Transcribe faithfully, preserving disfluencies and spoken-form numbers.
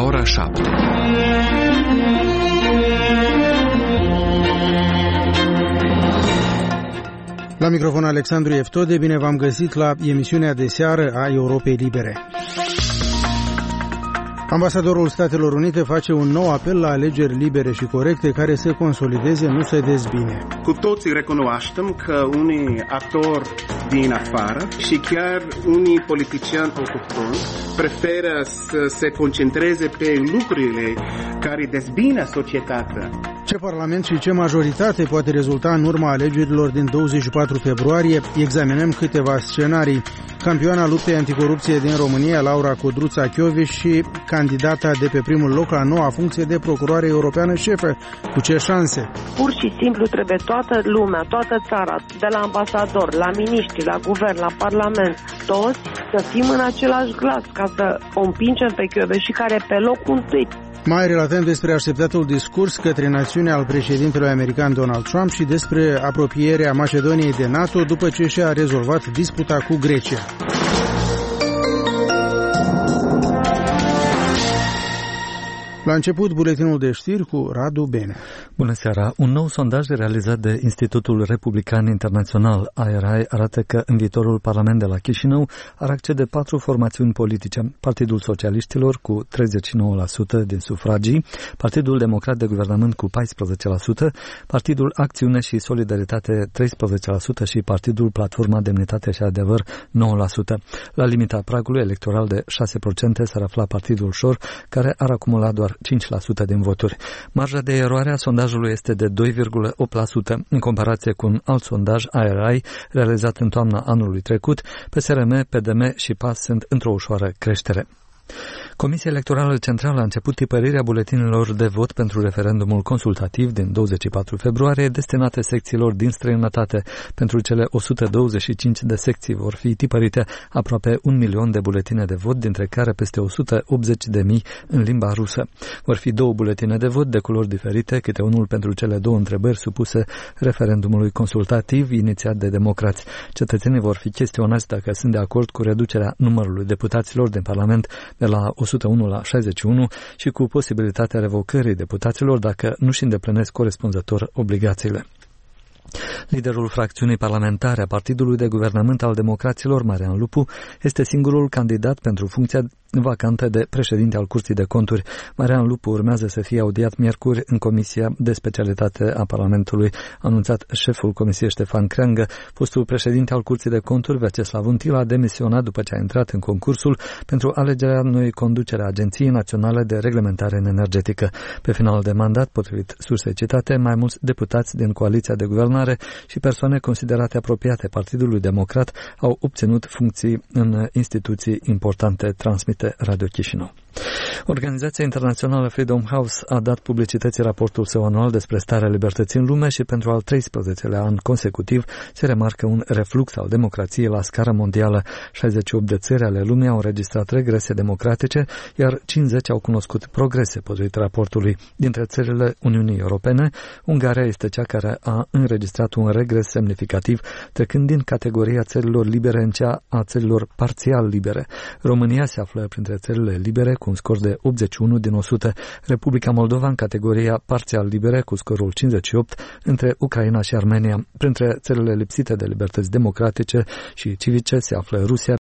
ora șapte. La microfon Alexandru Eftode, bine v-am găsit la emisiunea de seară a Europei Libere. Ambasadorul Statelor Unite face un nou apel la alegeri libere și corecte care să consolideze, nu să dezbine. Cu toții recunoaștem că unii actori din afară și chiar unii politicieni autohtoni preferă să se concentreze pe lucrurile care dezbină societatea. Ce parlament și ce majoritate poate rezulta în urma alegerilor din douăzeci și patru februarie, examinăm câteva scenarii. Campioana luptei anticorupție din România, Laura Codruța-Chioveș, și candidata de pe primul loc la noua funcție de procuroare europeană șefă. Cu ce șanse? Pur și simplu trebuie toată lumea, toată țara, de la ambasador, la miniștri, la guvern, la parlament, toți să fim în același glas ca să o împingem pe Chioveș și care pe locul întâi. Mai relatăm despre așteptatul discurs către națiune al președintelui american Donald Trump și despre apropierea Macedoniei de NATO după ce și-a rezolvat disputa cu Grecia. La început, buletinul de știri cu Radu Bene. Bună seara! Un nou sondaj realizat de Institutul Republican Internațional I R I arată că în viitorul Parlament de la Chișinău ar accede patru formațiuni politice: Partidul Socialiștilor cu treizeci și nouă la sută din sufragii, Partidul Democrat de Guvernământ cu paisprezece la sută, Partidul Acțiune și Solidaritate treisprezece la sută și Partidul Platforma Demnitate și Adevăr nouă la sută. La limita pragului electoral de șase la sută s-ar afla Partidul Șor, care ar acumula doar cinci la sută din voturi. Marja de eroare a sondajului este de doi virgulă opt la sută. În comparație cu un alt sondaj I R I realizat în toamna anului trecut, P S R M, P D M și P A S sunt într-o ușoară creștere. Comisia Electorală Centrală a început tipărirea buletinelor de vot pentru referendumul consultativ din douăzeci și patru februarie, destinate secțiilor din străinătate. Pentru cele o sută douăzeci și cinci de secții vor fi tipărite aproape un milion de buletine de vot, dintre care peste o sută optzeci de mii în limba rusă. Vor fi două buletine de vot de culori diferite, câte unul pentru cele două întrebări supuse referendumului consultativ inițiat de democrați. Cetățenii vor fi chestionați dacă sunt de acord cu reducerea numărului deputaților din Parlament de la o sută unu la șaizeci și unu și cu posibilitatea revocării deputaților dacă nu-și îndeplinesc corespunzător obligațiile. Liderul fracțiunii parlamentare a Partidului de Guvernământ al Democraților, Marian Lupu, este singurul candidat pentru funcția vacantă de președinte al Curții de Conturi. Marian Lupu urmează să fie audiat miercuri în Comisia de Specialitate a Parlamentului, a anunțat șeful Comisiei Ștefan Creangă. Fostul președinte al Curții de Conturi, Vyacheslav Until, a demisionat după ce a intrat în concursul pentru alegerea noii conducere a Agenției Naționale de Reglementare Energetică. Pe final de mandat, potrivit sursei citate, mai mulți deputați din coaliția de guvernare și persoane considerate apropiate Partidului Democrat au obținut funcții în instituții importante, transmite Radio Chișinău. Organizația internațională Freedom House a dat publicității raportul său anual despre starea libertății în lume și pentru al treisprezecelea an consecutiv se remarcă un reflux al democrației la scară mondială. șaizeci și opt de țări ale lumii au înregistrat regrese democratice, iar cincizeci au cunoscut progrese, potrivit raportului. Dintre țările Uniunii Europene, Ungaria este cea care a înregistrat un regres semnificativ, trecând din categoria țărilor libere în cea a țărilor parțial libere. România se află printre țările libere cu un scor de optzeci și unu din o sută, Republica Moldova în categoria parțial libere cu scorul cincizeci și opt, între Ucraina și Armenia. Printre țările lipsite de libertăți democratice și civice se află Rusia,